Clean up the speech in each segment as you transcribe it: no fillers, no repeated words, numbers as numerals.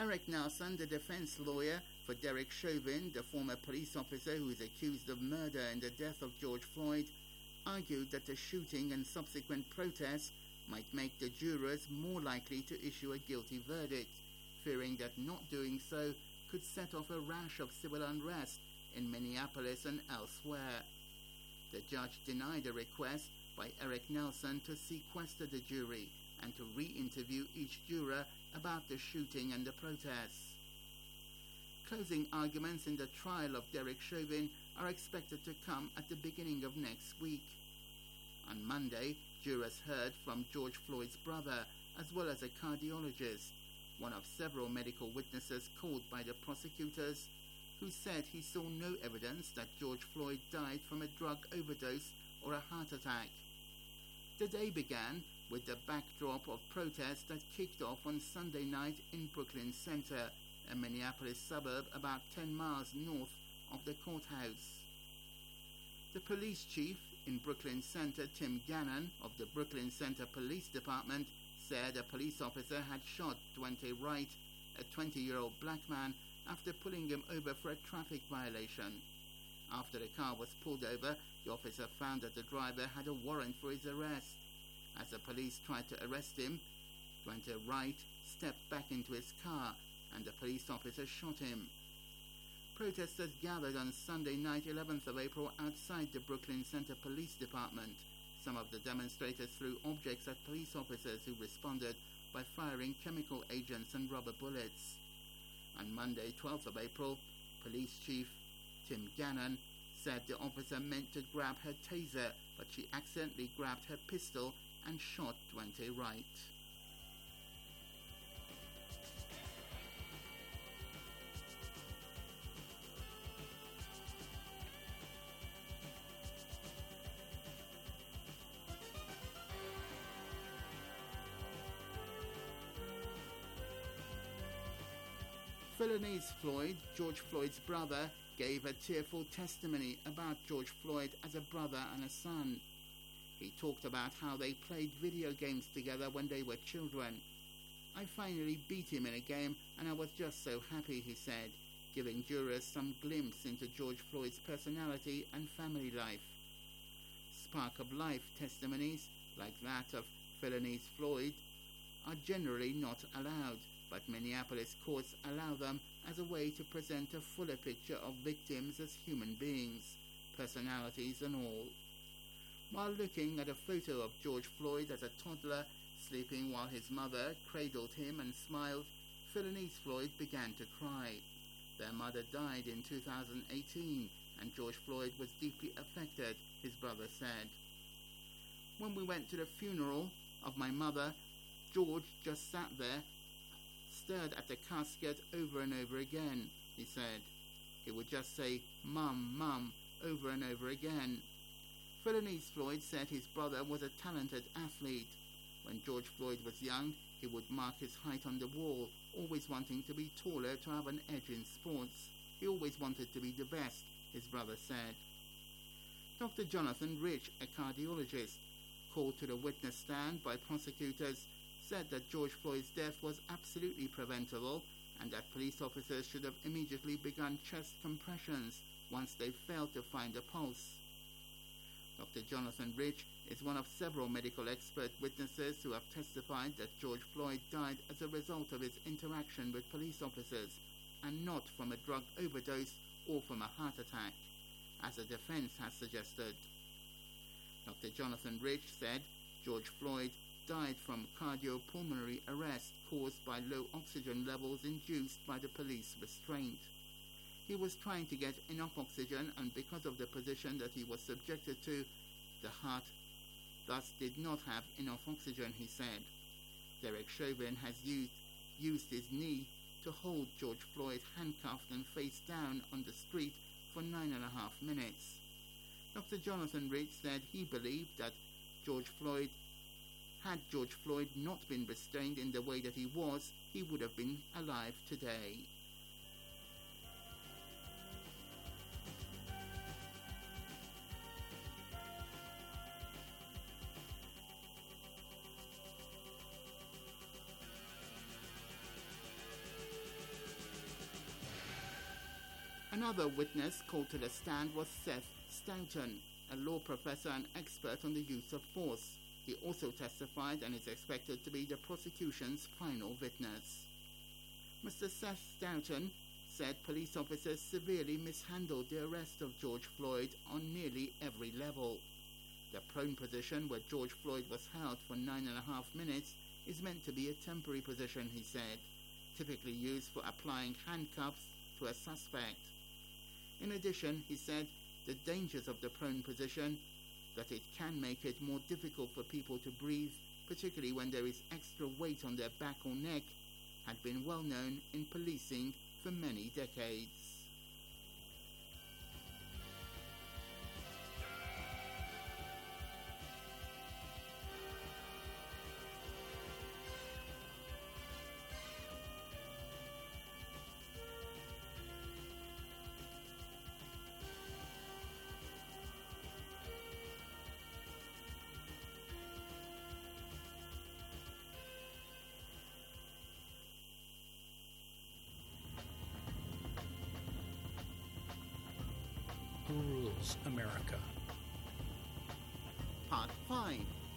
Eric Nelson, the defense lawyer for Derek Chauvin, the former police officer who is accused of murder in the death of George Floyd, argued that the shooting and subsequent protests might make the jurors more likely to issue a guilty verdict, fearing that not doing so could set off a rash of civil unrest in Minneapolis and elsewhere. The judge denied a request by Eric Nelson to sequester the jury and to re-interview each juror about the shooting and the protests. Closing arguments in the trial of Derek Chauvin are expected to come at the beginning of next week. On Monday, jurors heard from George Floyd's brother, as well as a cardiologist, one of several medical witnesses called by the prosecutors, who said he saw no evidence that George Floyd died from a drug overdose or a heart attack. The day began with the backdrop of protests that kicked off on Sunday night in Brooklyn Center, a Minneapolis suburb about 10 miles north of the courthouse. The police chief in Brooklyn Center, Tim Gannon, of the Brooklyn Center Police Department, said a police officer had shot Dwante Wright, a 20-year-old black man, after pulling him over for a traffic violation. After the car was pulled over, the officer found that the driver had a warrant for his arrest. As the police tried to arrest him, Dwante Wright stepped back into his car and the police officer shot him. Protesters gathered on Sunday night, 11th of April, outside the Brooklyn Center Police Department. Some of the demonstrators threw objects at police officers who responded by firing chemical agents and rubber bullets. On Monday, 12th of April, Police Chief Tim Gannon said the officer meant to grab her taser, but she accidentally grabbed her pistol and shot Dwante Wright. Philonise Floyd, George Floyd's brother, gave a tearful testimony about George Floyd as a brother and a son. He talked about how they played video games together when they were children. "I finally beat him in a game and I was just so happy," he said, giving jurors some glimpse into George Floyd's personality and family life. Spark of life testimonies, like that of Philonise Floyd, are generally not allowed, but Minneapolis courts allow them as a way to present a fuller picture of victims as human beings, personalities and all. While looking at a photo of George Floyd as a toddler sleeping while his mother cradled him and smiled, Philonise Floyd began to cry. Their mother died in 2018 and George Floyd was deeply affected, his brother said. "When we went to the funeral of my mother, George just sat there, stared at the casket over and over again," he said. He would just say, "Mum, Mum," over and over again. Philonise Floyd said his brother was a talented athlete. When George Floyd was young, he would mark his height on the wall, always wanting to be taller to have an edge in sports. He always wanted to be the best, his brother said. Dr. Jonathan Rich, a cardiologist, called to the witness stand by prosecutors, said that George Floyd's death was absolutely preventable and that police officers should have immediately begun chest compressions once they failed to find a pulse. Dr. Jonathan Rich is one of several medical expert witnesses who have testified that George Floyd died as a result of his interaction with police officers and not from a drug overdose or from a heart attack, as the defense has suggested. Dr. Jonathan Rich said George Floyd died from cardiopulmonary arrest caused by low oxygen levels induced by the police restraint. He was trying to get enough oxygen, and because of the position that he was subjected to, the heart thus did not have enough oxygen, he said. Derek Chauvin has used his knee to hold George Floyd handcuffed and face down on the street for 9.5 minutes. Dr. Jonathan Rich said he believed that had George Floyd not been restrained in the way that he was, he would have been alive today. Another witness called to the stand was Seth Stoughton, a law professor and expert on the use of force. He also testified and is expected to be the prosecution's final witness. Mr. Seth Stoughton said police officers severely mishandled the arrest of George Floyd on nearly every level. The prone position where George Floyd was held for 9.5 minutes is meant to be a temporary position, he said, typically used for applying handcuffs to a suspect. In addition, he said, the dangers of the prone position, that it can make it more difficult for people to breathe, particularly when there is extra weight on their back or neck, had been well known in policing for many decades. Who Rules America? Part 5.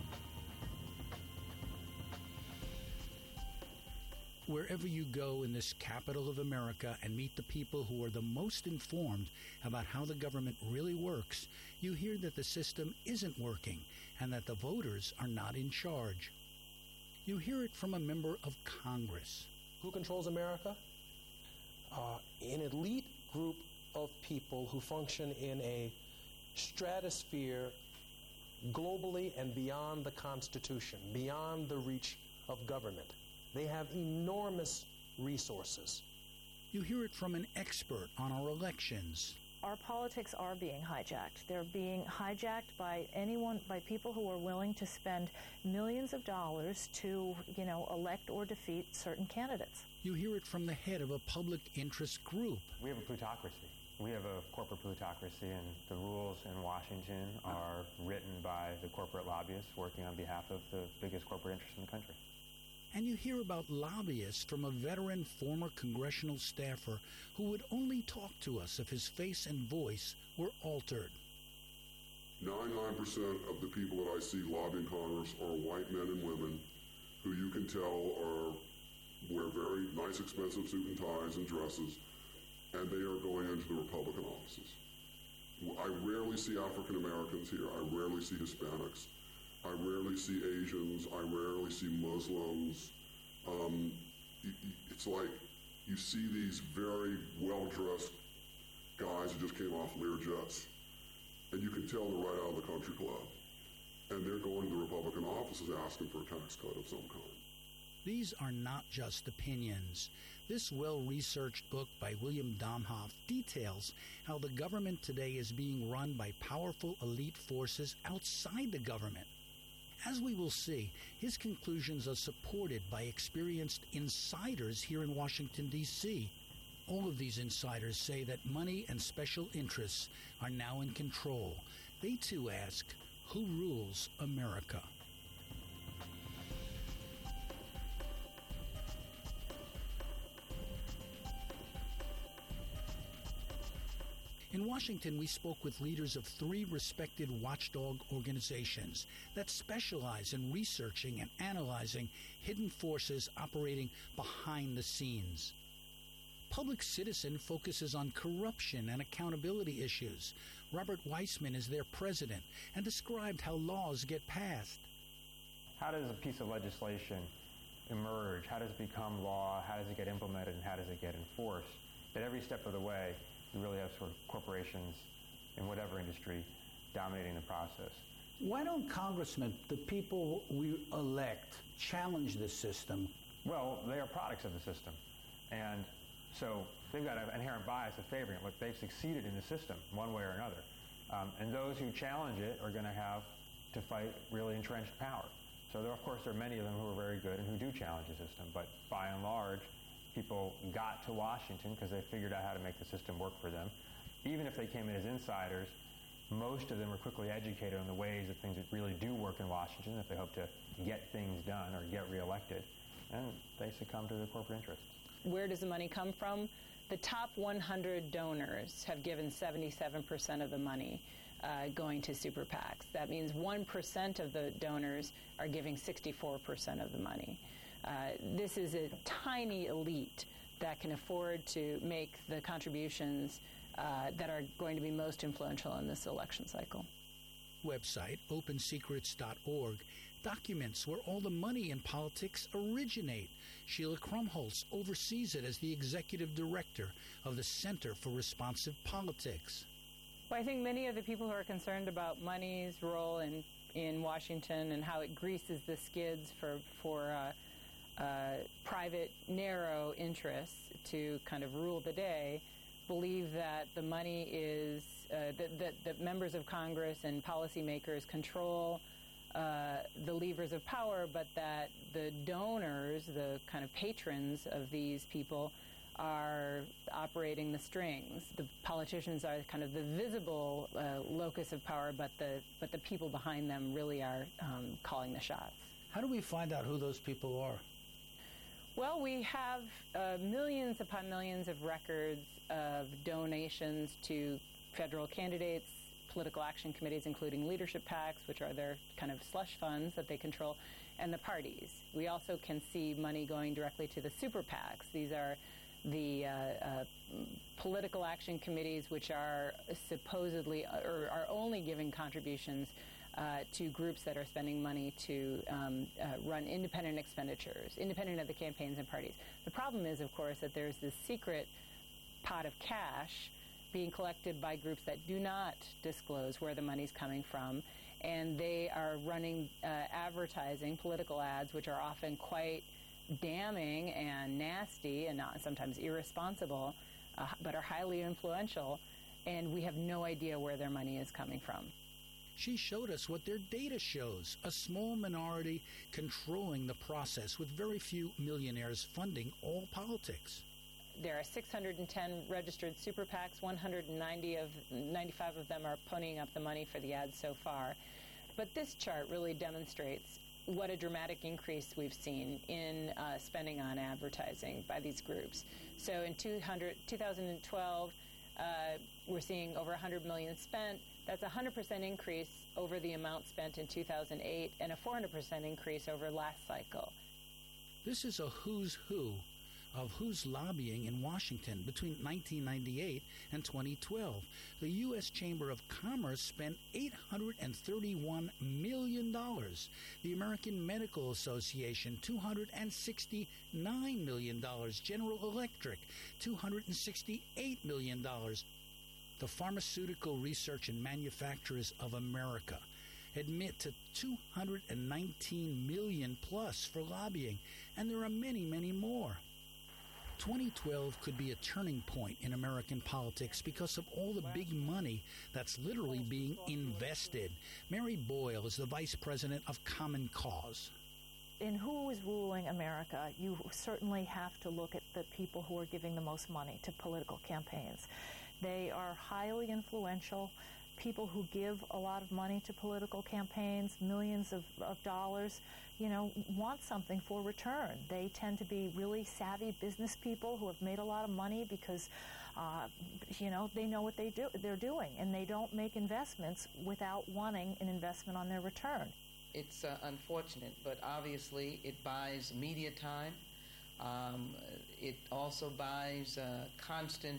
Wherever you go in this capital of America and meet the people who are the most informed about how the government really works, you hear that the system isn't working and that the voters are not in charge. You hear it from a member of Congress. Who controls America? An elite group of people who function in a stratosphere globally and beyond the Constitution, beyond the reach of government. They have enormous resources. You hear it from an expert on our elections. Our politics are being hijacked. They're being hijacked by people who are willing to spend millions of dollars to, elect or defeat certain candidates. You hear it from the head of a public interest group. We have a plutocracy. We have a corporate plutocracy, and the rules in Washington are written by the corporate lobbyists working on behalf of the biggest corporate interests in the country. And you hear about lobbyists from a veteran former congressional staffer who would only talk to us if his face and voice were altered. 99% of the people that I see lobbying Congress are white men and women who you can tell wear very nice, expensive suit and ties and dresses, and they are going into the Republican offices. I rarely see African Americans here. I rarely see Hispanics. I rarely see Asians. I rarely see Muslims. It's like you see these very well-dressed guys who just came off Learjets, and you can tell they're right out of the country club. And they're going to the Republican offices asking for a tax cut of some kind. These are not just opinions. This well-researched book by William Domhoff details how the government today is being run by powerful elite forces outside the government. As we will see, his conclusions are supported by experienced insiders here in Washington, D.C. All of these insiders say that money and special interests are now in control. They too ask, who rules America? In Washington, we spoke with leaders of 3 respected watchdog organizations that specialize in researching and analyzing hidden forces operating behind the scenes. Public Citizen focuses on corruption and accountability issues. Robert Weissman is their president and described how laws get passed. How does a piece of legislation emerge? How does it become law? How does it get implemented? And how does it get enforced? At every step of the way, you really have sort of corporations in whatever industry dominating the process. Why don't congressmen, the people we elect, challenge this system? Well, they are products of the system. And so they've got an inherent bias of favoring it. Look, they've succeeded in the system one way or another. And those who challenge it are going to have to fight really entrenched power. So of course, there are many of them who are very good and who do challenge the system. But by and large, people got to Washington because they figured out how to make the system work for them. Even if they came in as insiders, most of them were quickly educated on the ways that things that really do work in Washington if they hope to get things done or get reelected. and they succumb to the corporate interests. Where does the money come from? The top 100 donors have given 77% of the money going to super PACs. That means 1% of the donors are giving 64% of the money. This is a tiny elite that can afford to make the contributions that are going to be most influential in this election cycle. Website, opensecrets.org, documents where all the money in politics originate. Sheila Krumholtz oversees it as the executive director of the Center for Responsive Politics. Well, I think many of the people who are concerned about money's role in Washington and how it greases the skids for private, narrow interests to kind of rule the day believe that the money is, that members of Congress and policymakers control the levers of power, but that the donors, the kind of patrons of these people, are operating the strings. The politicians are kind of the visible locus of power, but the people behind them really are calling the shots. How do we find out who those people are? Well, we have millions upon millions of records of donations to federal candidates, political action committees, including leadership PACs, which are their kind of slush funds that they control, and the parties. We also can see money going directly to the super PACs. These are the political action committees, which are supposedly or are only giving contributions to groups that are spending money to run independent expenditures, independent of the campaigns and parties. The problem is, of course, that there's this secret pot of cash being collected by groups that do not disclose where the money's coming from, and they are running advertising, political ads, which are often quite damning and nasty and not sometimes irresponsible, but are highly influential, and we have no idea where their money is coming from. She showed us what their data shows, a small minority controlling the process with very few millionaires funding all politics. There are 610 registered super PACs, 95 of them are ponying up the money for the ads so far. But this chart really demonstrates what a dramatic increase we've seen in spending on advertising by these groups. So in 2012, we're seeing over $100 million spent. That's a 100% increase over the amount spent in 2008 and a 400% increase over last cycle. This is a who's who of who's lobbying in Washington between 1998 and 2012. The U.S. Chamber of Commerce spent $831 million. The American Medical Association, $269 million. General Electric, $268 million. The Pharmaceutical Research and Manufacturers of America admit to $219 million plus for lobbying, and there are many, many more. 2012 could be a turning point in American politics because of all the big money that's literally being invested. Mary Boyle is the Vice President of Common Cause. In who is ruling America, you certainly have to look at the people who are giving the most money to political campaigns. They are highly influential. People who give a lot of money to political campaigns, millions of dollars, want something for return. They tend to be really savvy business people who have made a lot of money because, they know what they're doing, and they don't make investments without wanting an investment on their return. It's unfortunate, but obviously it buys media time. It also buys constant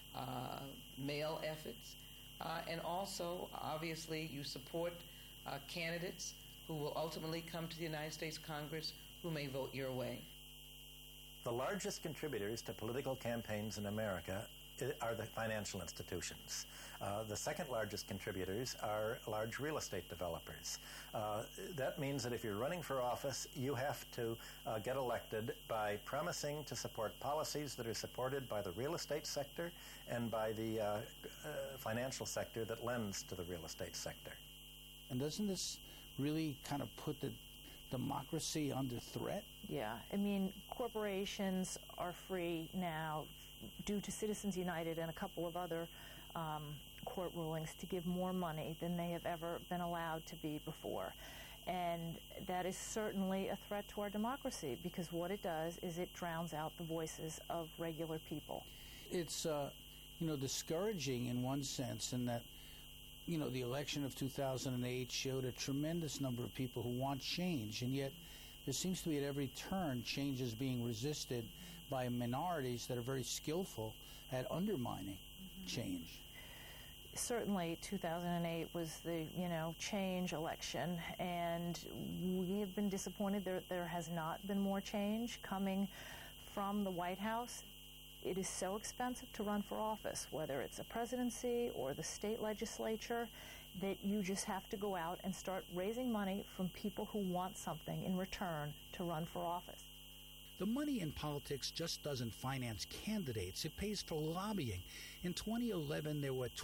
mail efforts. And also, obviously, you support candidates who will ultimately come to the United States Congress who may vote your way. The largest contributors to political campaigns in America are the financial institutions. The second largest contributors are large real estate developers. That means that if you're running for office, you have to get elected by promising to support policies that are supported by the real estate sector and by the financial sector that lends to the real estate sector. And doesn't this really kind of put the democracy under threat? Yeah, corporations are free now due to Citizens United and a couple of other court rulings to give more money than they have ever been allowed to be before. And that is certainly a threat to our democracy, because what it does is it drowns out the voices of regular people. It's, discouraging in one sense, in that, the election of 2008 showed a tremendous number of people who want change, and yet there seems to be at every turn change is being resisted by minorities that are very skillful at undermining change. Certainly 2008 was the, change election, and we have been disappointed there has not been more change coming from the White House. It is so expensive to run for office, whether it's a presidency or the state legislature, that you just have to go out and start raising money from people who want something in return to run for office. The money in politics just doesn't finance candidates. It pays for lobbying. In 2011, there were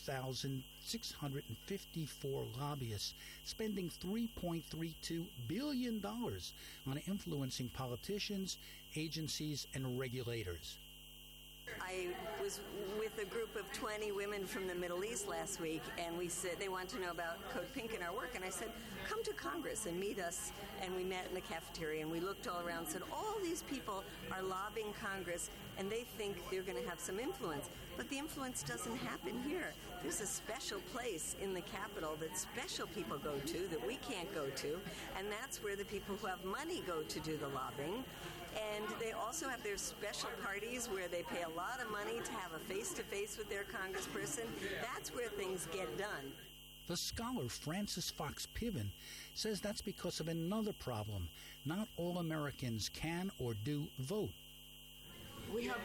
12,654 lobbyists spending $3.32 billion on influencing politicians, agencies, and regulators. I was with a group of 20 women from the Middle East last week, and we said they wanted to know about Code Pink and our work, and I said, come to Congress and meet us. And we met in the cafeteria, and we looked all around and said, all these people are lobbying Congress, and they think they're going to have some influence. But the influence doesn't happen here. There's a special place in the Capitol that special people go to that we can't go to, and that's where the people who have money go to do the lobbying. And they also have their special parties where they pay a lot of money to have a face-to-face with their congressperson. That's where things get done. The scholar Frances Fox Piven says that's because of another problem. Not all Americans can or do vote. We have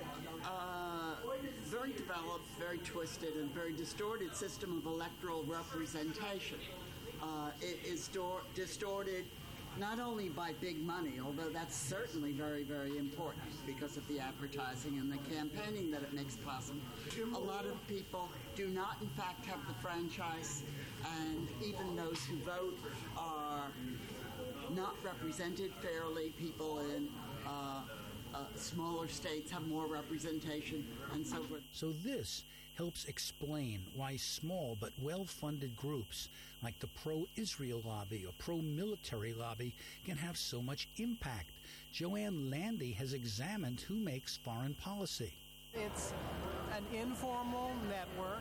a very developed, very twisted, and very distorted system of electoral representation. It is distorted not only by big money, although that's certainly very, very important because of the advertising and the campaigning that it makes possible. A lot of people do not, in fact, have the franchise, and even those who vote are not represented fairly. People in smaller states have more representation, and so forth. So this helps explain why small but well-funded groups like the pro-Israel lobby or pro-military lobby can have so much impact. Joanne Landy has examined who makes foreign policy. It's an informal network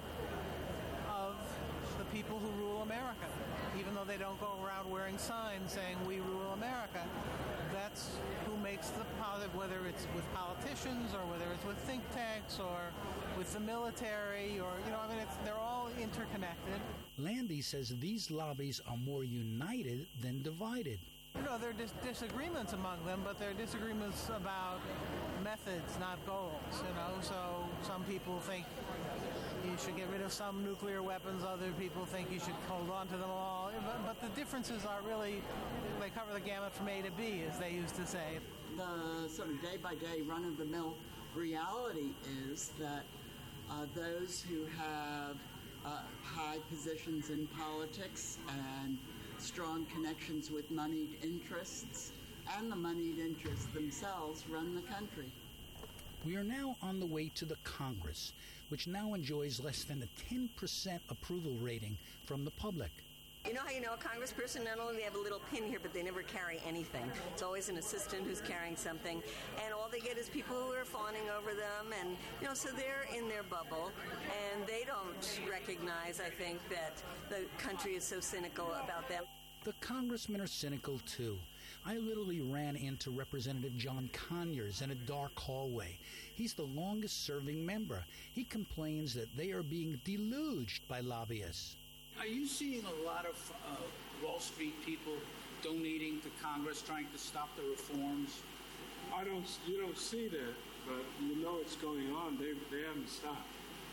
of the people who rule America. Even though they don't go around wearing signs saying we rule America, that's who makes the policy, whether it's with politicians or whether it's with think tanks or with the military or, they're all interconnected. Landy says these lobbies are more united than divided. There are disagreements among them, but they're disagreements about methods, not goals, So some people think you should get rid of some nuclear weapons. Other people think you should hold on to them all. But the differences are really, they cover the gamut from A to B, as they used to say. The sort of day-by-day run-of-the-mill reality is that those who have high positions in politics and strong connections with moneyed interests and the moneyed interests themselves run the country. We are now on the way to the Congress, which now enjoys less than a 10% approval rating from the public. You know how you know a congressperson? Not only do they have a little pin here, but they never carry anything. It's always an assistant who's carrying something, and all they get is people who are fawning over them, and so they're in their bubble, and they don't recognize, I think, that the country is so cynical about them. The congressmen are cynical too. I literally ran into Representative John Conyers in a dark hallway. He's the longest-serving member. He complains that they are being deluged by lobbyists. Are you seeing a lot of Wall Street people donating to Congress, trying to stop the reforms? You don't see that, but it's going on. They haven't stopped.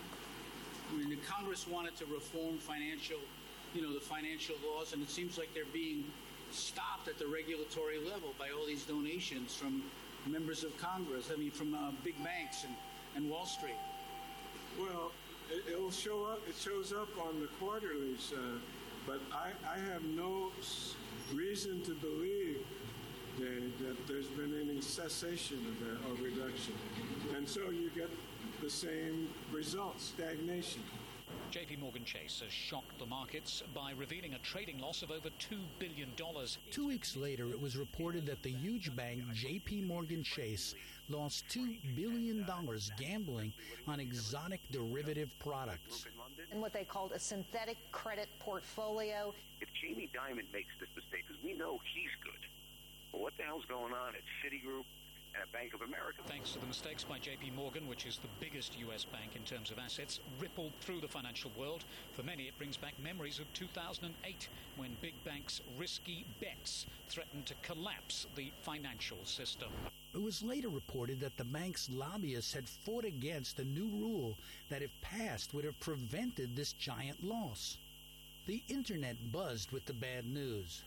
I mean, the Congress wanted to reform the financial laws, and it seems like they're being stopped at the regulatory level by all these donations from members of Congress. From big banks and Wall Street. Well, it'll show up. It shows up on the quarterlies, but I have no reason to believe that there's been any cessation of that or reduction, and so you get the same result: stagnation. JP Morgan Chase has shocked the markets by revealing a trading loss of over $2 billion. 2 weeks later, it was reported that the huge bank JP Morgan Chase lost $2 billion gambling on exotic derivative products. And what they called a synthetic credit portfolio. If Jamie Dimon makes this mistake, because we know he's good, well, what the hell's going on at Citigroup and at Bank of America? Thanks to the mistakes by JP Morgan, which is the biggest U.S. bank in terms of assets, rippled through the financial world. For many, it brings back memories of 2008, when big banks' risky bets threatened to collapse the financial system. It was later reported that the bank's lobbyists had fought against a new rule that, if passed, would have prevented this giant loss. The internet buzzed with the bad news.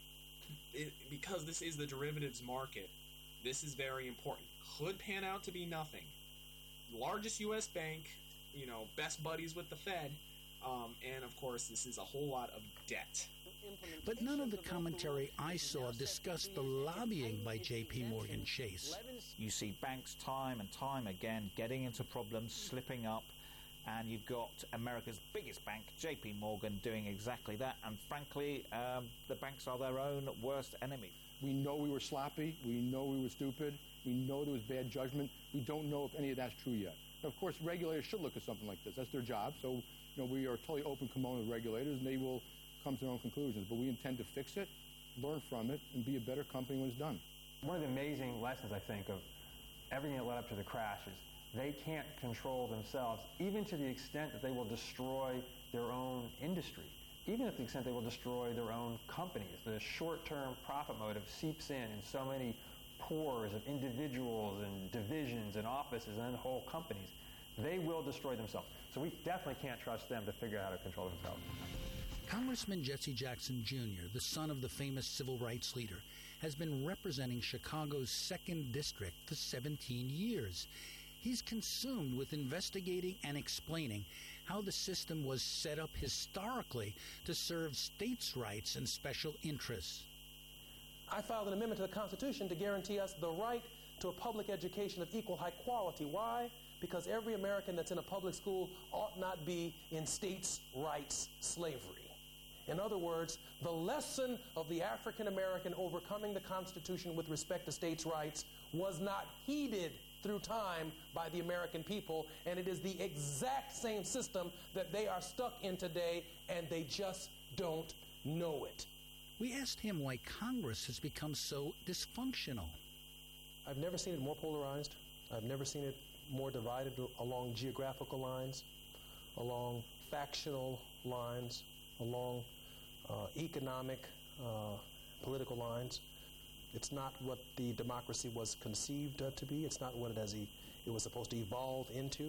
Because this is the derivatives market, this is very important. Could pan out to be nothing. Largest U.S. bank, best buddies with the Fed, and of course this is a whole lot of debt. But none of the commentary I saw discussed the lobbying by JP Morgan Chase. You see banks time and time again getting into problems, slipping up, and you've got America's biggest bank, JP Morgan, doing exactly that. And frankly, the banks are their own worst enemy. We know we were sloppy. We know we were stupid. We know there was bad judgment. We don't know if any of that's true yet. Now, of course, regulators should look at something like this. That's their job. So, we are totally open kimono with regulators, and they will come to their own conclusions. But we intend to fix it, learn from it, and be a better company when it's done. One of the amazing lessons, I think, of everything that led up to the crash is they can't control themselves, even to the extent that they will destroy their own industry, even to the extent they will destroy their own companies. The short-term profit motive seeps in so many pores of individuals and divisions and offices and then whole companies. They will destroy themselves. So we definitely can't trust them to figure out how to control themselves. Congressman Jesse Jackson Jr., the son of the famous civil rights leader, has been representing Chicago's 2nd District for 17 years. He's consumed with investigating and explaining how the system was set up historically to serve states' rights and special interests. I filed an amendment to the Constitution to guarantee us the right to a public education of equal high quality. Why? Because every American that's in a public school ought not be in states' rights slavery. In other words, the lesson of the African American overcoming the Constitution with respect to states' rights was not heeded through time by the American people, and it is the exact same system that they are stuck in today, and they just don't know it. We asked him why Congress has become so dysfunctional. I've never seen it more polarized. I've never seen it more divided along geographical lines, along factional lines, along economic, political lines. It's not what the democracy was conceived to be. It's not what it was supposed to evolve into.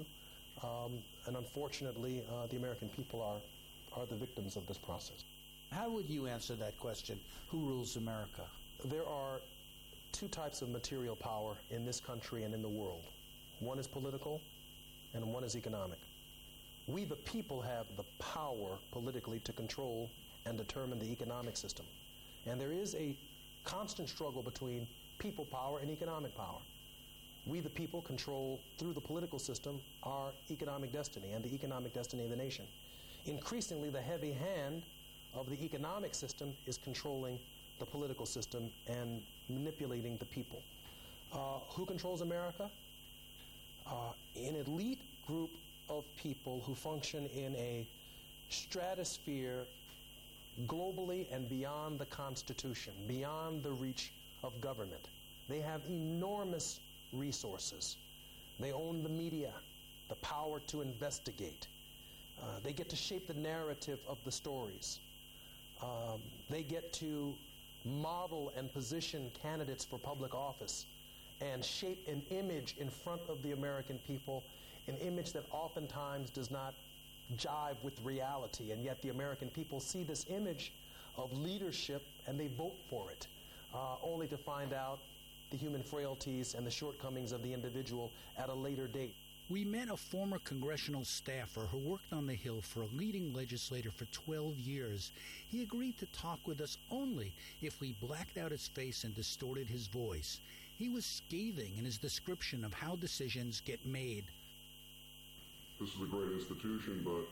And unfortunately, the American people are the victims of this process. How would you answer that question? Who rules America? There are two types of material power in this country and in the world. One is political, and one is economic. We, the people, have the power politically to control and determine the economic system. And there is a constant struggle between people power and economic power. We, the people, control, through the political system, our economic destiny and the economic destiny of the nation. Increasingly, the heavy hand of the economic system is controlling the political system and manipulating the people. Who controls America? An elite group of people who function in a stratosphere globally and beyond the Constitution, beyond the reach of government. They have enormous resources. They own the media, the power to investigate. They get to shape the narrative of the stories. They get to model and position candidates for public office and shape an image in front of the American people, an image that oftentimes does not jive with reality, and yet the American people see this image of leadership and they vote for it, only to find out the human frailties and the shortcomings of the individual at a later date. We met a former congressional staffer who worked on the Hill for a leading legislator for 12 years. He agreed to talk with us only if we blacked out his face and distorted his voice. He was scathing in his description of how decisions get made. This is a great institution, but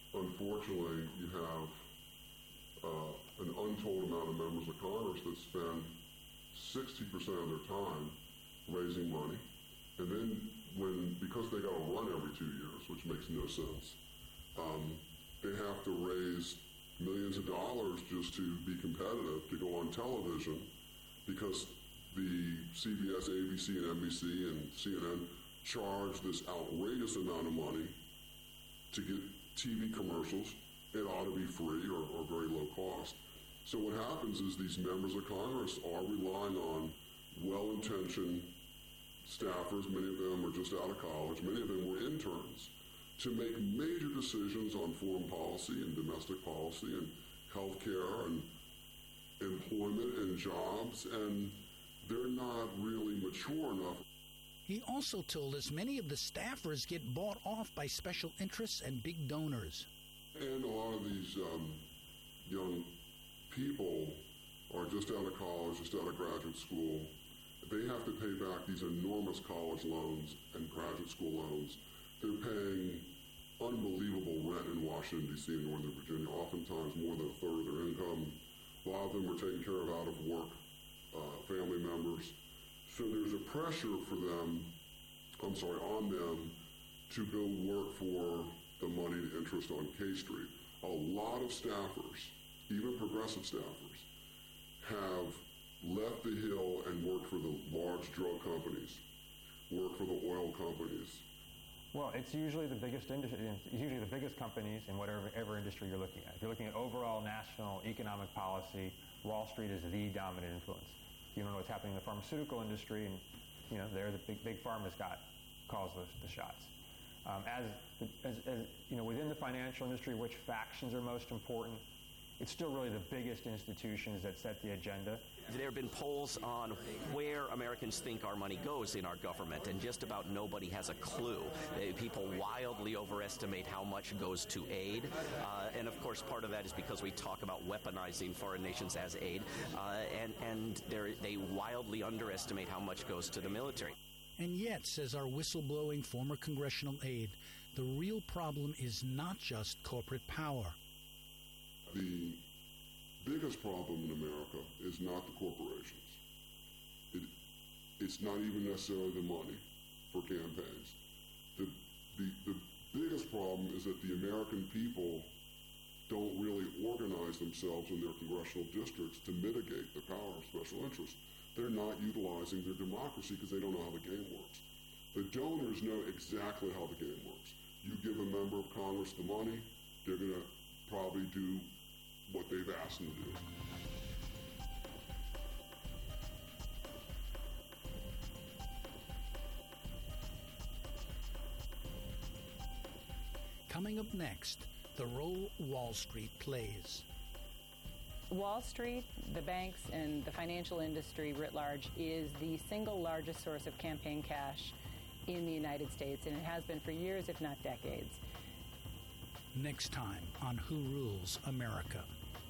unfortunately, you have an untold amount of members of Congress that spend 60% of their time raising money, and then because they got to run every 2 years, which makes no sense, they have to raise millions of dollars just to be competitive, to go on television, because the CBS, ABC, and NBC and CNN charge this outrageous amount of money to get TV commercials. It ought to be free or very low cost. So what happens is these members of Congress are relying on well-intentioned staffers. Many of them are just out of college. Many of them were interns, to make major decisions on foreign policy and domestic policy and health care and employment and jobs, and they're not really mature enough. He also told us many of the staffers get bought off by special interests and big donors. And a lot of these young people are just out of college, just out of graduate school. They have to pay back these enormous college loans and graduate school loans. They're paying unbelievable rent in Washington, D.C. and Northern Virginia, oftentimes more than a third of their income. A lot of them are taken care of out of work, family members. So there's a pressure on them to go work for the moneyed interest on K Street. A lot of staffers, even progressive staffers, have left the Hill and worked for the large drug companies, worked for the oil companies. Well, it's usually the biggest industry. It's usually the biggest companies in whatever industry you're looking at. If you're looking at overall national economic policy, Wall Street is the dominant influence. You don't know what's happening in the pharmaceutical industry, and they're the big pharma's calls the shots. As within the financial industry, which factions are most important? It's still really the biggest institutions that set the agenda. There have been polls on where Americans think our money goes in our government, and just about nobody has a clue. People wildly overestimate how much goes to aid, and of course part of that is because we talk about weaponizing foreign nations as aid, and they wildly underestimate how much goes to the military. And yet, says our whistleblowing former congressional aide, the real problem is not just corporate power. The biggest problem in America is not the corporations. It's not even necessarily the money for campaigns. The biggest problem is that the American people don't really organize themselves in their congressional districts to mitigate the power of special interests. They're not utilizing their democracy because they don't know how the game works. The donors know exactly how the game works. You give a member of Congress the money, they're going to probably do what they've asked them to do. Coming up next, the role Wall Street plays. Wall Street, the banks, and the financial industry writ large is the single largest source of campaign cash in the United States, and it has been for years, if not decades. Next time on Who Rules America.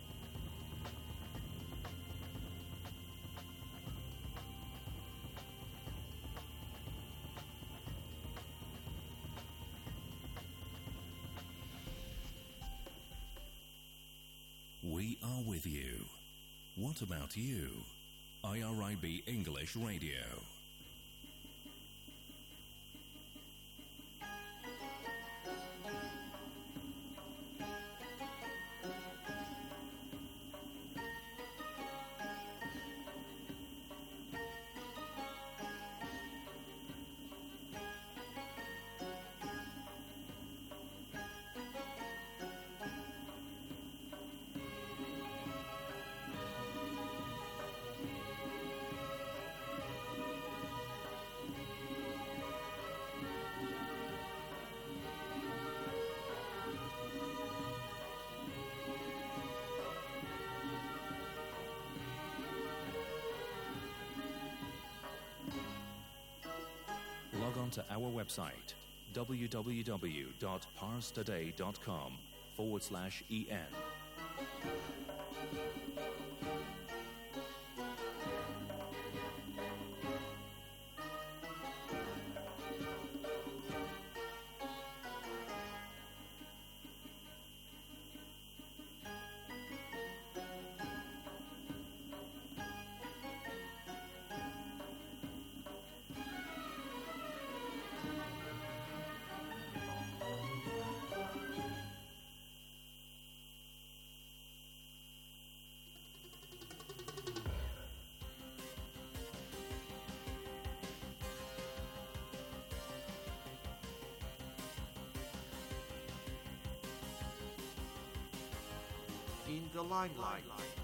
We are with you. What about you? IRIB English Radio. Log on to our website, www.parstoday.com/EN. the limelight.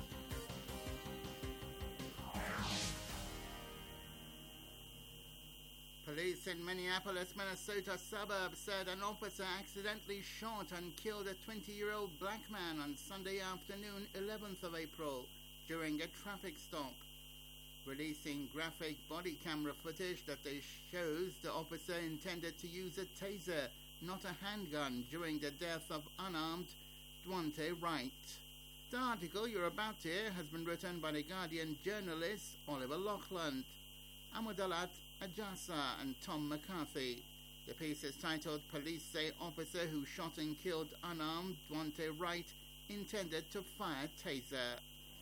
Police in Minneapolis, Minnesota suburb said an officer accidentally shot and killed a 20-year-old black man on Sunday afternoon, 11th of April, during a traffic stop. Releasing graphic body camera footage that they shows the officer intended to use a taser, not a handgun, during the death of unarmed Dwante Wright. The article you're about to hear has been written by The Guardian journalists Oliver Loughlin, Amudalat Ajasa and Tom McCarthy. The piece is titled "Police Say Officer Who Shot and Killed Unarmed Dwante Wright Intended to Fire Taser."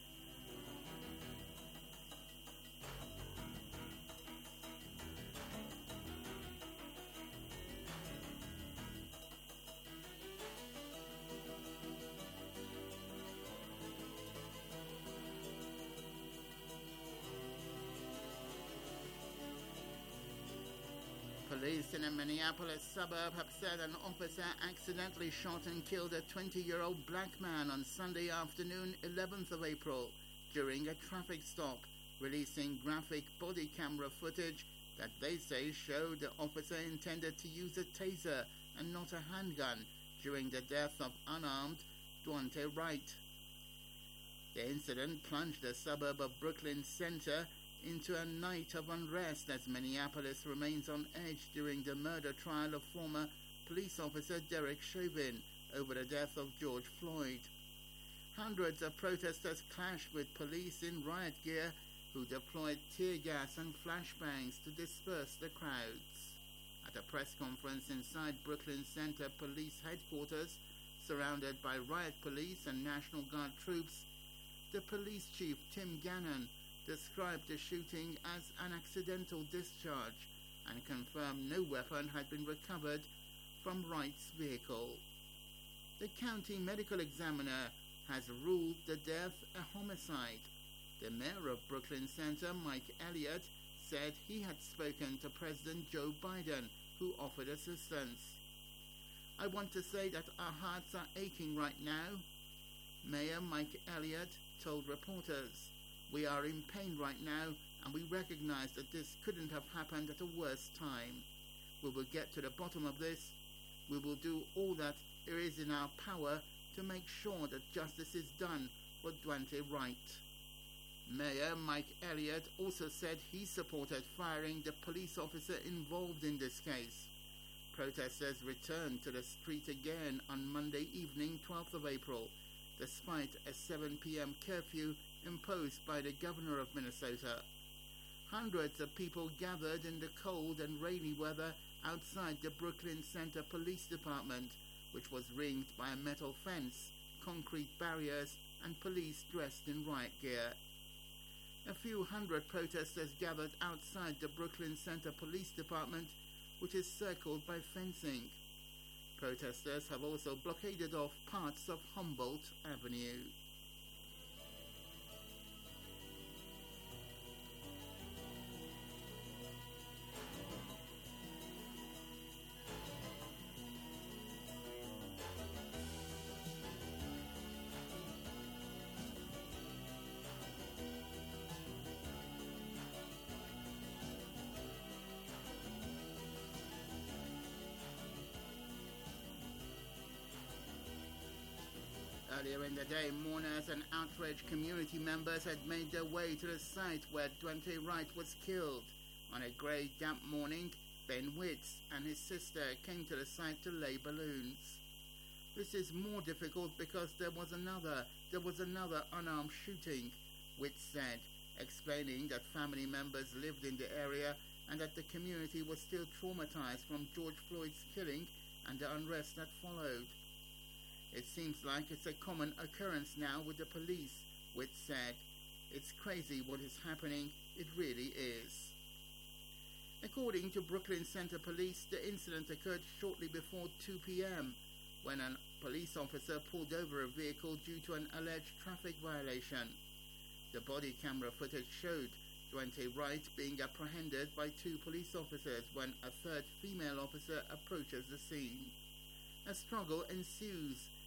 Police in a Minneapolis suburb have said an officer accidentally shot and killed a 20-year-old black man on Sunday afternoon, 11th of April, during a traffic stop, releasing graphic body camera footage that they say showed the officer intended to use a taser and not a handgun during the death of unarmed Dwante Wright. The incident plunged the suburb of Brooklyn Center into a night of unrest as Minneapolis remains on edge during the murder trial of former police officer Derek Chauvin over the death of George Floyd. Hundreds of protesters clashed with police in riot gear who deployed tear gas and flashbangs to disperse the crowds. At a press conference inside Brooklyn Center Police Headquarters, surrounded by riot police and National Guard troops, the police chief Tim Gannon described the shooting as an accidental discharge and confirmed no weapon had been recovered from Wright's vehicle. The county medical examiner has ruled the death a homicide. The mayor of Brooklyn Center, Mike Elliott, said he had spoken to President Joe Biden, who offered assistance. "I want to say that our hearts are aching right now," Mayor Mike Elliott told reporters. "We are in pain right now, and we recognize that this couldn't have happened at a worse time. We will get to the bottom of this. We will do all that there is in our power to make sure that justice is done for Dwante Wright." Mayor Mike Elliott also said he supported firing the police officer involved in this case. Protesters returned to the street again on Monday evening, 12th of April, despite a 7 p.m. curfew imposed by the governor of Minnesota. Hundreds of people gathered in the cold and rainy weather outside the Brooklyn Center Police Department, which was ringed by a metal fence, concrete barriers, and police dressed in riot gear. A few hundred protesters gathered outside the Brooklyn Center Police Department, which is circled by fencing. Protesters have also blockaded off parts of Humboldt Avenue. Earlier in the day, mourners and outraged community members had made their way to the site where Dwante Wright was killed. On a grey, damp morning, Ben Witz and his sister came to the site to lay balloons. "This is more difficult because there was another unarmed shooting," Witz said, explaining that family members lived in the area and that the community was still traumatized from George Floyd's killing and the unrest that followed. "It seems like it's a common occurrence now with the police," Witz said. "It's crazy what is happening. It really is." According to Brooklyn Center Police, the incident occurred shortly before 2 p.m. when a police officer pulled over a vehicle due to an alleged traffic violation. The body camera footage showed Dwante Wright being apprehended by 2 police officers when a third female officer approaches the scene. A struggle ensues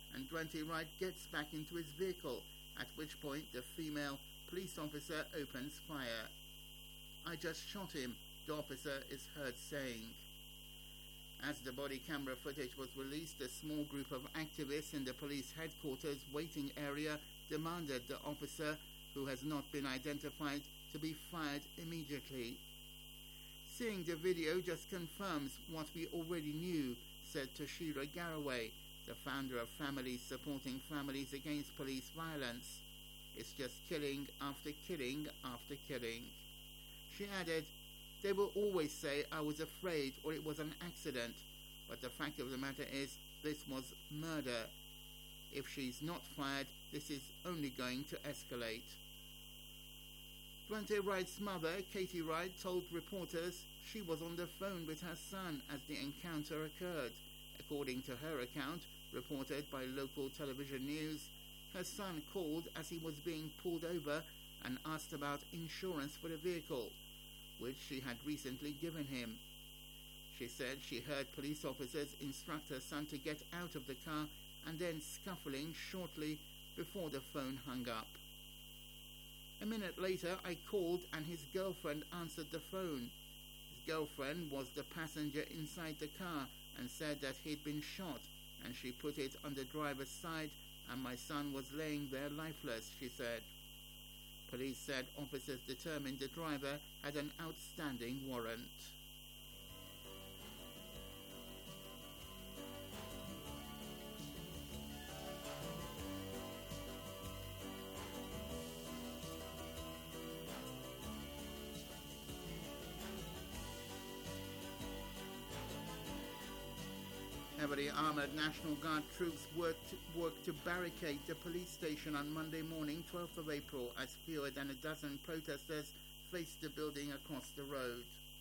and Dwante Wright gets back into his vehicle, at which point the female police officer opens fire. "I just shot him," the officer is heard saying. As the body camera footage was released, a small group of activists in the police headquarters waiting area demanded the officer, who has not been identified, to be fired immediately. "Seeing the video just confirms what we already knew," said Toshira Garraway, the founder of Families Supporting Families Against Police Violence. "It's just killing after killing after killing." She added, "They will always say I was afraid or it was an accident, but the fact of the matter is this was murder. If she's not fired, this is only going to escalate." Dwante Wright's mother, Katie Wright, told reporters she was on the phone with her son as the encounter occurred. According to her account, reported by local television news, her son called as he was being pulled over and asked about insurance for the vehicle, which she had recently given him. She said she heard police officers instruct her son to get out of the car and then scuffling shortly before the phone hung up. "A minute later, I called and his girlfriend answered the phone. His girlfriend was the passenger inside the car and said that he'd been shot, and she put it on the driver's side and my son was laying there lifeless," she said. Police said officers determined the driver had an outstanding warrant. Heavily armored National Guard troops worked to barricade the police station on Monday morning, 12th of April, as fewer than a dozen protesters faced the building across the road.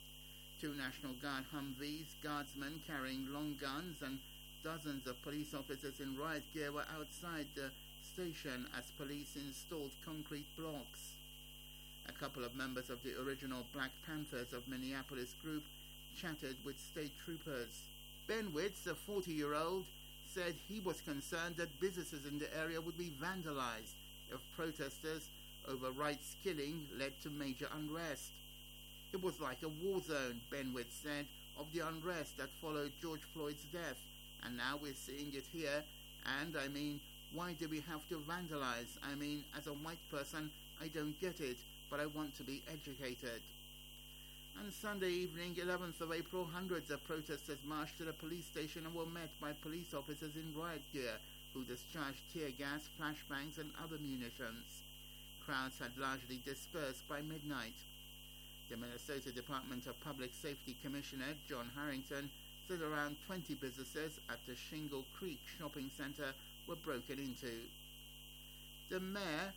2 National Guard Humvees, guardsmen carrying long guns, and dozens of police officers in riot gear were outside the station as police installed concrete blocks. A couple of members of the original Black Panthers of Minneapolis group chatted with state troopers. Ben Witz, a 40-year-old, said he was concerned that businesses in the area would be vandalized if protesters over Wright's killing led to major unrest. "It was like a war zone," Ben Witz said, of the unrest that followed George Floyd's death, and now we're seeing it here, and I mean, why do we have to vandalize? I mean, as a white person, I don't get it, but I want to be educated. On Sunday evening, 11th of April, hundreds of protesters marched to the police station and were met by police officers in riot gear who discharged tear gas, flashbangs and other munitions. Crowds had largely dispersed by midnight. The Minnesota Department of Public Safety Commissioner John Harrington said around 20 businesses at the Shingle Creek Shopping Center were broken into. The mayor,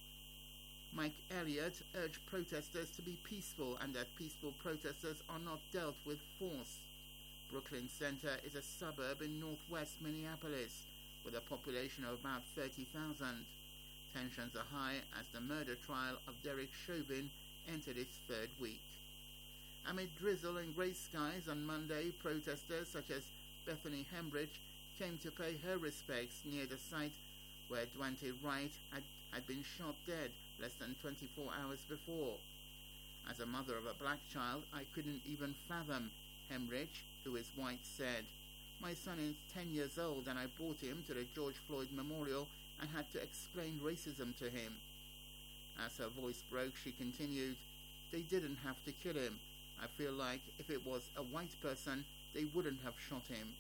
Mike Elliott, urged protesters to be peaceful and that peaceful protesters are not dealt with force. Brooklyn Center is a suburb in northwest Minneapolis with a population of about 30,000. Tensions are high as the murder trial of Derek Chauvin entered its 3rd week. Amid drizzle and grey skies on Monday, protesters such as Bethany Hembrich came to pay her respects near the site where Dwante Wright had been shot dead less than 24 hours before. "As a mother of a black child, I couldn't even fathom," Hembrich, who is white, said. "My son is 10 years old and I brought him to the George Floyd Memorial and had to explain racism to him." As her voice broke, she continued, "They didn't have to kill him. I feel like if it was a white person, they wouldn't have shot him."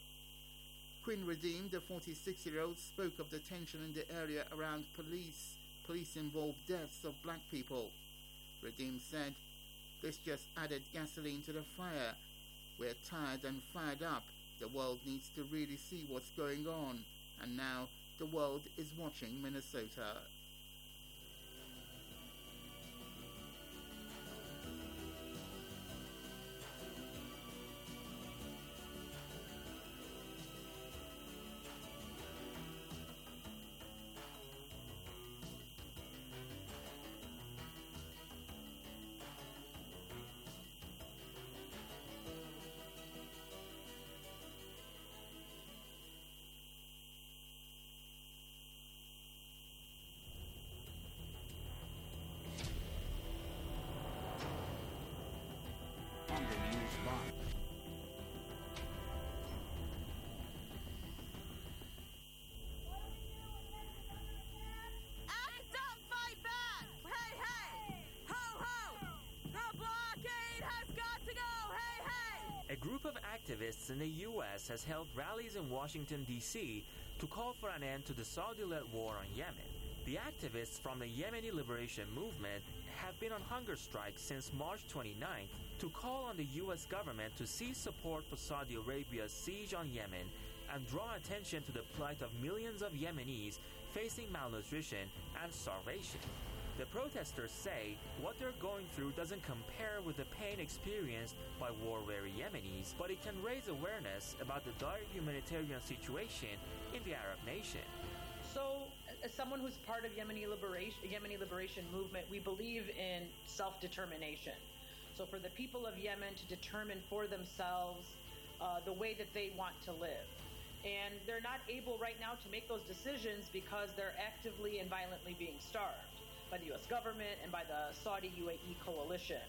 Quinn Redeem, the 46-year-old, spoke of the tension in the area around police-involved deaths of black people. Redeem said, "This just added gasoline to the fire. We're tired and fired up. The world needs to really see what's going on. And now the world is watching Minnesota." activists in the U.S. has held rallies in Washington, D.C. to call for an end to the Saudi-led war on Yemen. The activists from the Yemeni Liberation Movement have been on hunger strike since March 29th to call on the U.S. government to cease support for Saudi Arabia's siege on Yemen and draw attention to the plight of millions of Yemenis facing malnutrition and starvation. The protesters say what they're going through doesn't compare with the pain experienced by war-weary Yemenis, but it can raise awareness about the dire humanitarian situation in the Arab nation. So, as someone who's part of Yemeni Liberation Movement, we believe in self-determination. So for the people of Yemen to determine for themselves the way that they want to live. And they're not able right now to make those decisions because they're actively and violently being starved by the U.S. government and by the Saudi-UAE coalition.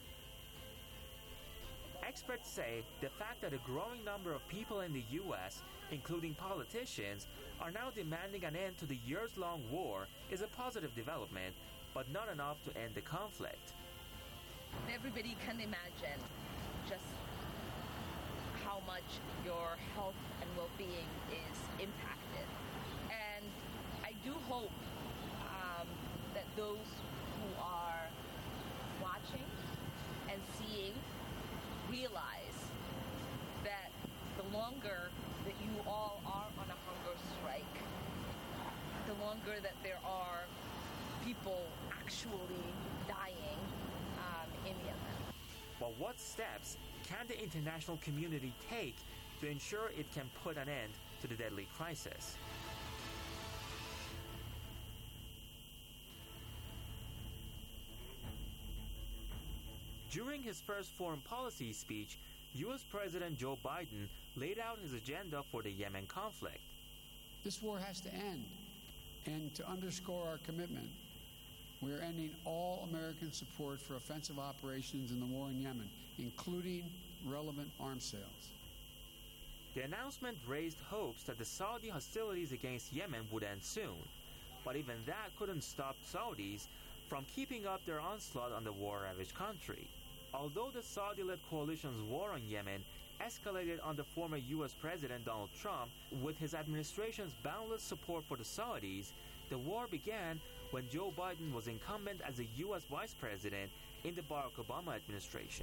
Experts say the fact that a growing number of people in the U.S., including politicians, are now demanding an end to the years-long war is a positive development, but not enough to end the conflict. Everybody can imagine just how much your health and well-being is impacted. And I do hope that those who are watching and seeing realize that the longer that you all are on a hunger strike, the longer that there are people actually dying in Yemen. But what steps can the international community take to ensure it can put an end to the deadly crisis? During his first foreign policy speech, U.S. President Joe Biden laid out his agenda for the Yemen conflict. This war has to end, and to underscore our commitment, we are ending all American support for offensive operations in the war in Yemen, including relevant arms sales. The announcement raised hopes that the Saudi hostilities against Yemen would end soon, but even that couldn't stop Saudis from keeping up their onslaught on the war-ravaged country. Although the Saudi-led coalition's war on Yemen escalated under former U.S. President Donald Trump with his administration's boundless support for the Saudis, the war began when Joe Biden was incumbent as a U.S. Vice President in the Barack Obama administration.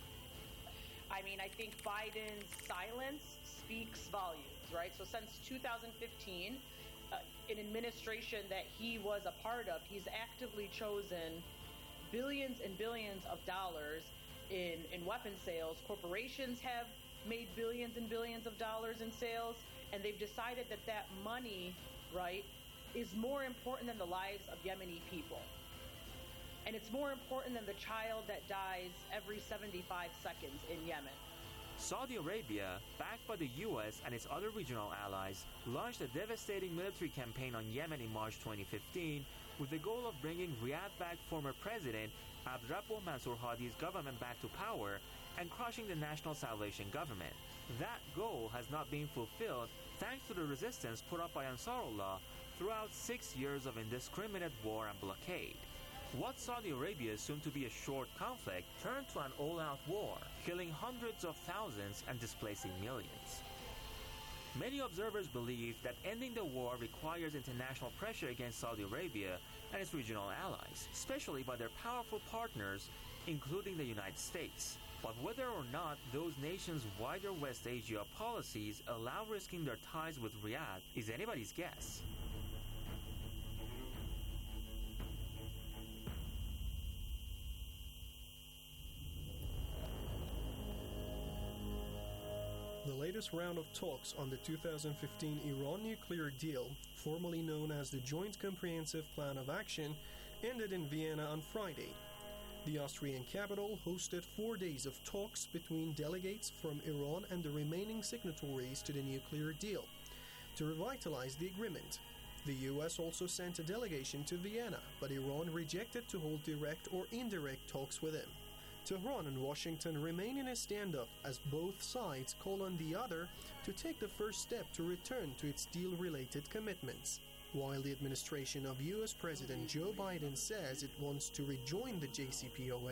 I mean, I think Biden's silence speaks volumes, right? So since 2015, an administration that he was a part of, he's actively chosen billions and billions of dollars in weapon sales. Corporations have made billions and billions of dollars in sales, and they've decided that that money, right, is more important than the lives of Yemeni people. And it's more important than the child that dies every 75 seconds in Yemen. Saudi Arabia, backed by the U.S. and its other regional allies, launched a devastating military campaign on Yemen in March 2015 with the goal of bringing Riyadh-backed former President Abdrabbuh Mansur Hadi's government back to power and crushing the National Salvation Government. That goal has not been fulfilled thanks to the resistance put up by Ansarullah throughout 6 years of indiscriminate war and blockade. What Saudi Arabia assumed to be a short conflict turned to an all-out war, killing hundreds of thousands and displacing millions. Many observers believe that ending the war requires international pressure against Saudi Arabia and its regional allies, especially by their powerful partners, including the United States. But whether or not those nations' wider West Asia policies allow risking their ties with Riyadh is anybody's guess. The latest round of talks on the 2015 Iran nuclear deal, formerly known as the Joint Comprehensive Plan of Action, ended in Vienna on Friday. The Austrian capital hosted 4 days of talks between delegates from Iran and the remaining signatories to the nuclear deal to revitalize the agreement. The U.S. also sent a delegation to Vienna, but Iran rejected to hold direct or indirect talks with him. Tehran and Washington remain in a standoff as both sides call on the other to take the first step to return to its deal-related commitments. While the administration of U.S. President Joe Biden says it wants to rejoin the JCPOA,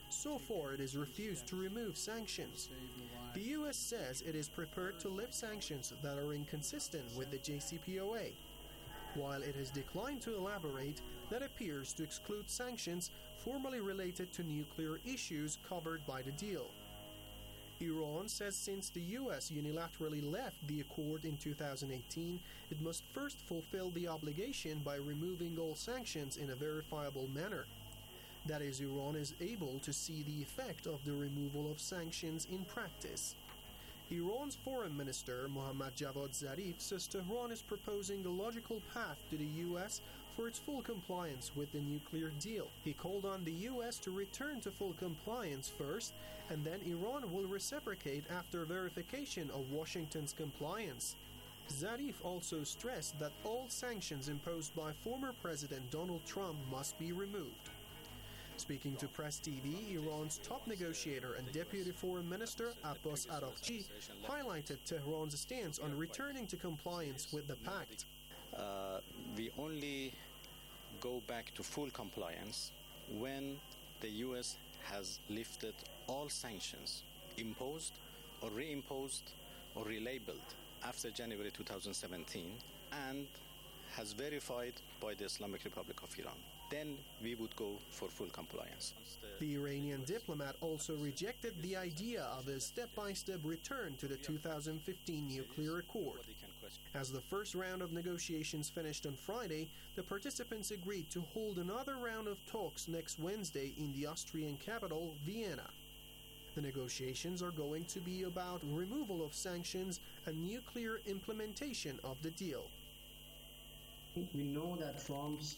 So far, it has refused to remove sanctions. The U.S. says it is prepared to lift sanctions that are inconsistent with the JCPOA. While it has declined to elaborate, that appears to exclude sanctions formally related to nuclear issues covered by the deal. Iran says since the U.S. unilaterally left the accord in 2018, it must first fulfill the obligation by removing all sanctions in a verifiable manner. That is, Iran is able to see the effect of the removal of sanctions in practice. Iran's foreign minister, Mohammad Javad Zarif, says Tehran is proposing a logical path to the U.S. for its full compliance with the nuclear deal. He called on the U.S. to return to full compliance first, and then Iran will reciprocate after verification of Washington's compliance. Zarif also stressed that all sanctions imposed by former President Donald Trump must be removed. Speaking to Press TV, Iran's top negotiator and Deputy Foreign Minister Abbas Araghchi highlighted Tehran's stance on returning to compliance with the pact. We only go back to full compliance when the U.S. has lifted all sanctions imposed or reimposed or relabeled after January 2017 and has verified by the Islamic Republic of Iran. Then we would go for full compliance. The Iranian diplomat also rejected the idea of a step-by-step return to the 2015 nuclear accord. As the first round of negotiations finished on Friday, the participants agreed to hold another round of talks next Wednesday in the Austrian capital, Vienna. The negotiations are going to be about removal of sanctions and nuclear implementation of the deal. We know that Trump's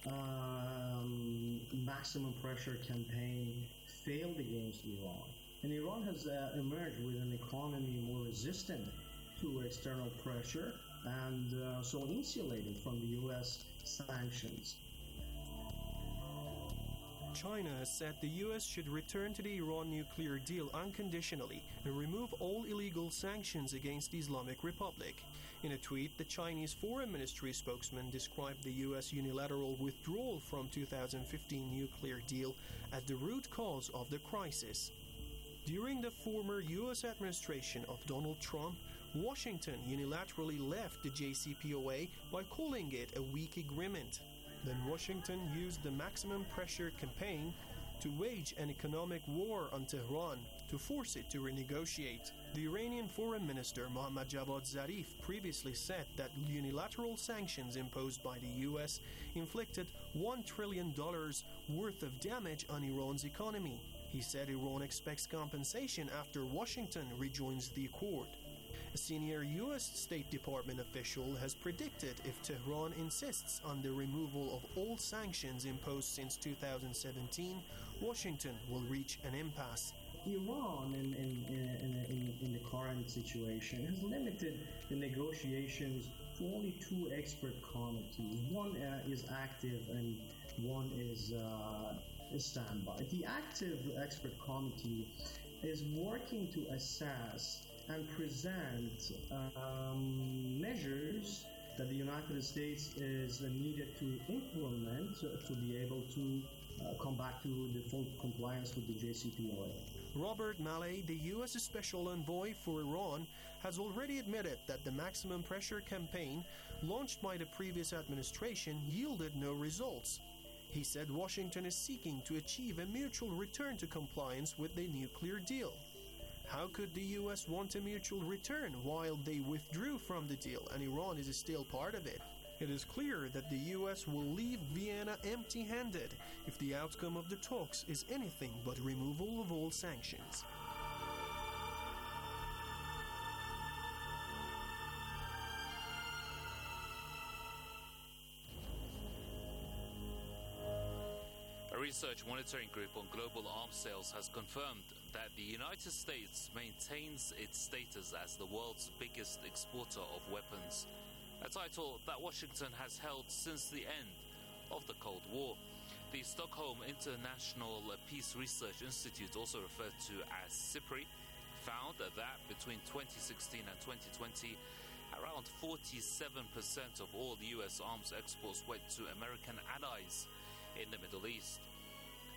maximum pressure campaign failed against Iran. And Iran has emerged with an economy more resistant to external pressure and so insulated from the U.S. sanctions. China has said the U.S. should return to the Iran nuclear deal unconditionally and remove all illegal sanctions against the Islamic Republic. In a tweet, the Chinese Foreign Ministry spokesman described the U.S. unilateral withdrawal from 2015 nuclear deal as the root cause of the crisis. During the former U.S. administration of Donald Trump, Washington unilaterally left the JCPOA by calling it a weak agreement. Then Washington used the maximum pressure campaign to wage an economic war on Tehran to force it to renegotiate. The Iranian Foreign Minister Mohammad Javad Zarif previously said that unilateral sanctions imposed by the U.S. inflicted $1 trillion worth of damage on Iran's economy. He said Iran expects compensation after Washington rejoins the accord. A senior U.S. State Department official has predicted if Tehran insists on the removal of all sanctions imposed since 2017, Washington will reach an impasse. Iran, in the current situation, has limited the negotiations to only two expert committees. One is active and one is standby. The active expert committee is working to assess and present measures that the United States is needed to implement to be able to come back to the full compliance with the JCPOA. Robert Malley, the U.S. Special Envoy for Iran, has already admitted that the maximum pressure campaign launched by the previous administration yielded no results. He said Washington is seeking to achieve a mutual return to compliance with the nuclear deal. How could the U.S. want a mutual return while they withdrew from the deal and Iran is still part of it? It is clear that the U.S. will leave Vienna empty-handed if the outcome of the talks is anything but removal of all sanctions. A research monitoring group on global arms sales has confirmed that the United States maintains its status as the world's biggest exporter of weapons, a title that Washington has held since the end of the Cold War. The Stockholm International Peace Research Institute, also referred to as SIPRI, found that between 2016 and 2020, around 47% of all U.S. arms exports went to American allies in the Middle East.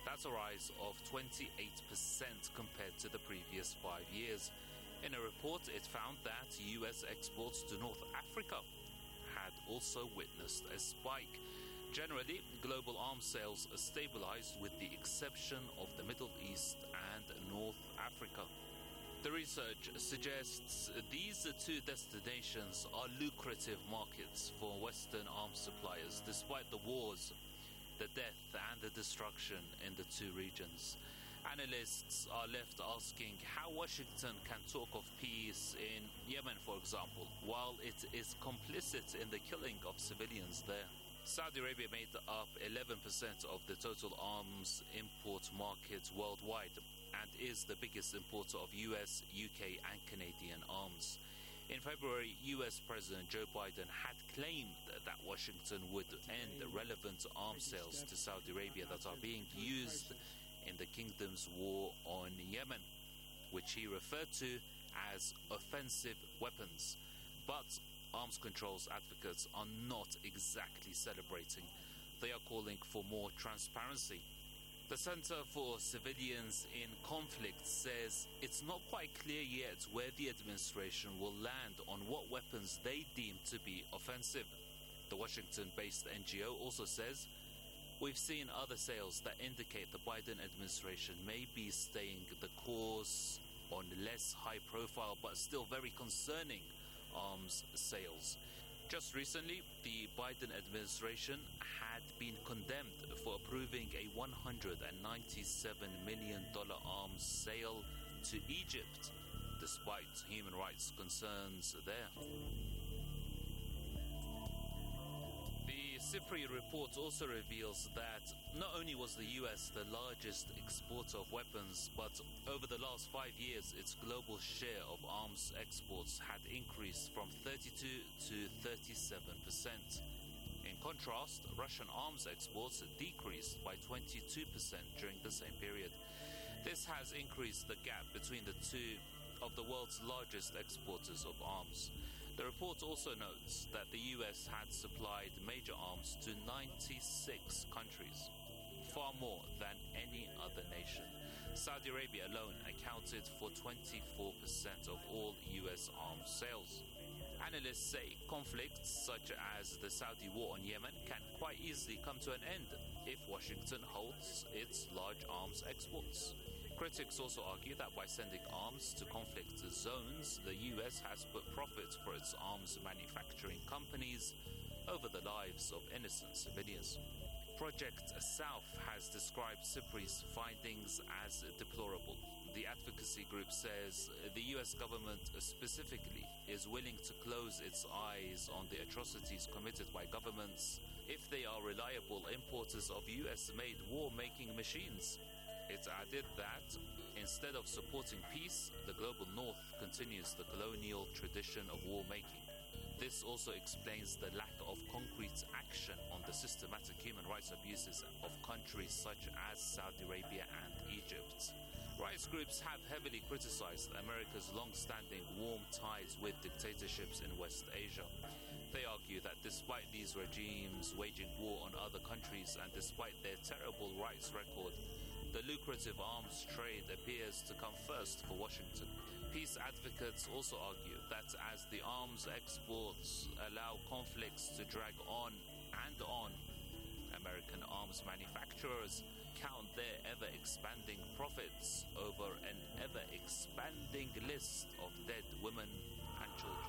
That's a rise of 28% compared to the previous 5 years. In a report, it found that US exports to North Africa had also witnessed a spike. Generally, global arms sales are stabilized with the exception of the Middle East and North Africa. The research suggests these two destinations are lucrative markets for Western arms suppliers, despite the wars, the death and the destruction in the two regions. Analysts are left asking how Washington can talk of peace in Yemen, for example, while it is complicit in the killing of civilians there. Saudi Arabia made up 11% of the total arms import market worldwide and is the biggest importer of US, UK and Canadian arms. In February, US President Joe Biden had claimed that Washington would end relevant arms sales to Saudi Arabia that are being used in the kingdom's war on Yemen, which he referred to as offensive weapons. But arms controls advocates are not exactly celebrating. They are calling for more transparency. The Center for Civilians in Conflict says it's not quite clear yet where the administration will land on what weapons they deem to be offensive. The Washington-based NGO also says, "We've seen other sales that indicate the Biden administration may be staying the course on less high-profile but still very concerning arms sales." Just recently, the Biden administration had been condemned for approving a $197 million arms sale to Egypt, despite human rights concerns there. The SIPRI report also reveals that not only was the US the largest exporter of weapons, but over the last 5 years, its global share of arms exports had increased from 32 to 37%. In contrast, Russian arms exports decreased by 22% during the same period. This has increased the gap between the two of the world's largest exporters of arms. The report also notes that the US had supplied major arms to 96 countries, far more than any other nation. Saudi Arabia alone accounted for 24% of all US arms sales. Analysts say conflicts such as the Saudi war on Yemen can quite easily come to an end if Washington holds its large arms exports. Critics also argue that by sending arms to conflict zones, the US has put profit for its arms manufacturing companies over the lives of innocent civilians. Project South has described SIPRI's findings as deplorable. The advocacy group says the US government specifically is willing to close its eyes on the atrocities committed by governments if they are reliable importers of US-made war-making machines. It added that instead of supporting peace, the global north continues the colonial tradition of war-making. This also explains the lack of concrete action on the systematic human rights abuses of countries such as Saudi Arabia and Egypt. Rights groups have heavily criticized America's long-standing warm ties with dictatorships in West Asia. They argue that despite these regimes waging war on other countries and despite their terrible rights record, the lucrative arms trade appears to come first for Washington. Peace advocates also argue that as the arms exports allow conflicts to drag on and on, American arms manufacturers count their ever-expanding profits over an ever-expanding list of dead women and children.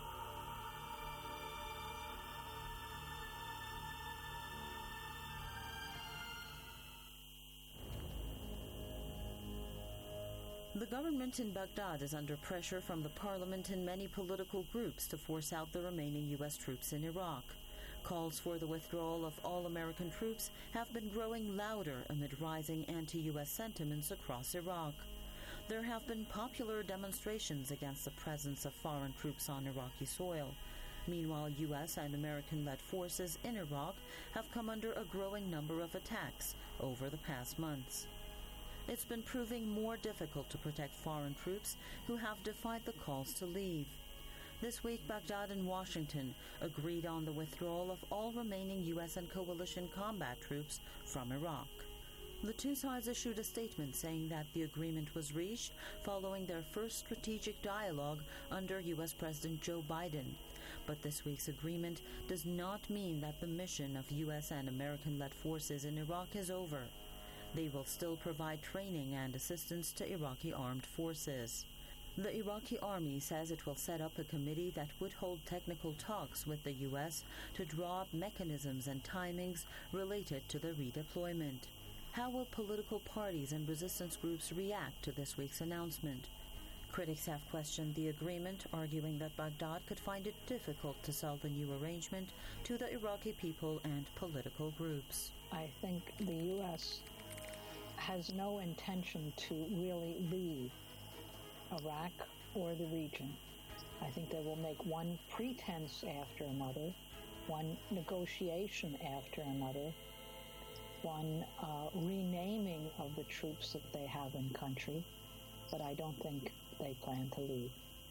The government in Baghdad is under pressure from the parliament and many political groups to force out the remaining U.S. troops in Iraq. Calls for the withdrawal of all American troops have been growing louder amid rising anti-U.S. sentiments across Iraq. There have been popular demonstrations against the presence of foreign troops on Iraqi soil. Meanwhile, U.S. and American-led forces in Iraq have come under a growing number of attacks over the past months. It's been proving more difficult to protect foreign troops who have defied the calls to leave. This week, Baghdad and Washington agreed on the withdrawal of all remaining U.S. and coalition combat troops from Iraq. The two sides issued a statement saying that the agreement was reached following their first strategic dialogue under U.S. President Joe Biden. But this week's agreement does not mean that the mission of U.S. and American-led forces in Iraq is over. They will still provide training and assistance to Iraqi armed forces. The Iraqi army says it will set up a committee that would hold technical talks with the U.S. to draw up mechanisms and timings related to the redeployment. How will political parties and resistance groups react to this week's announcement? Critics have questioned the agreement, arguing that Baghdad could find it difficult to sell the new arrangement to the Iraqi people and political groups. I think the U.S. has no intention to really leave Iraq or the region. I think they will make one pretense after another, one negotiation after another, one renaming of the troops that they have in country, but I don't think they plan to leave.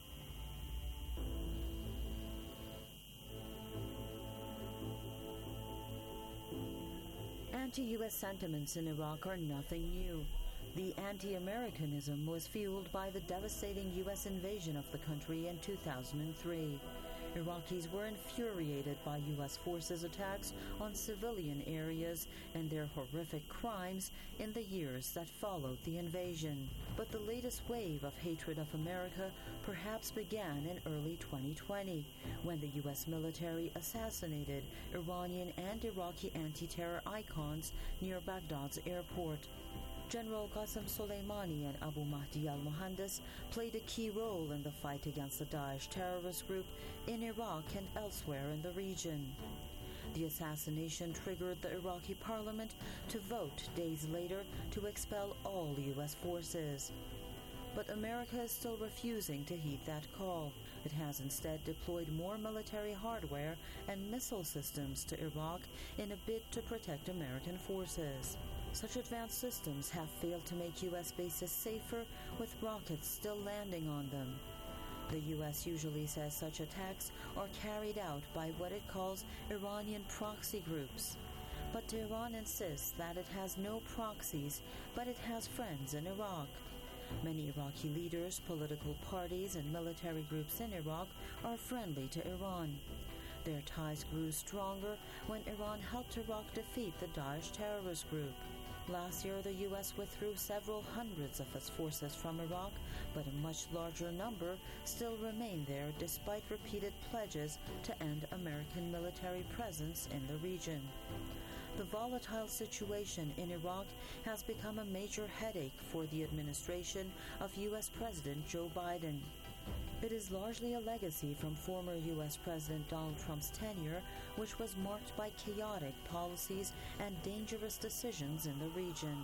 Anti-U.S. sentiments in Iraq are nothing new. The anti-Americanism was fueled by the devastating U.S. invasion of the country in 2003. Iraqis were infuriated by U.S. forces' attacks on civilian areas and their horrific crimes in the years that followed the invasion. But the latest wave of hatred of America perhaps began in early 2020, when the U.S. military assassinated Iranian and Iraqi anti-terror icons near Baghdad's airport. General Qasem Soleimani and Abu Mahdi al-Muhandis played a key role in the fight against the Daesh terrorist group in Iraq and elsewhere in the region. The assassination triggered the Iraqi parliament to vote days later to expel all U.S. forces. But America is still refusing to heed that call. It has instead deployed more military hardware and missile systems to Iraq in a bid to protect American forces. Such advanced systems have failed to make U.S. bases safer, with rockets still landing on them. The U.S. usually says such attacks are carried out by what it calls Iranian proxy groups. But Tehran insists that it has no proxies, but it has friends in Iraq. Many Iraqi leaders, political parties, and military groups in Iraq are friendly to Iran. Their ties grew stronger when Iran helped Iraq defeat the Daesh terrorist group. Last year, the U.S. withdrew several hundreds of its forces from Iraq, but a much larger number still remain there despite repeated pledges to end American military presence in the region. The volatile situation in Iraq has become a major headache for the administration of U.S. President Joe Biden. It is largely a legacy from former U.S. President Donald Trump's tenure, which was marked by chaotic policies and dangerous decisions in the region.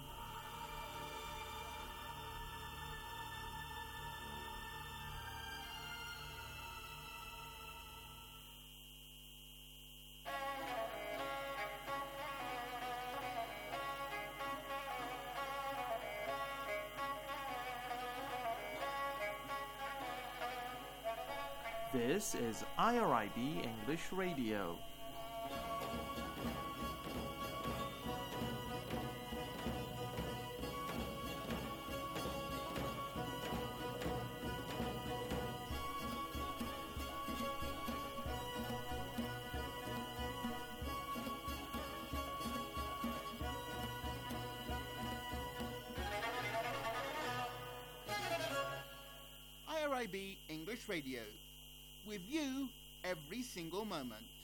This is IRIB English Radio. IRIB English Radio. With you every single moment.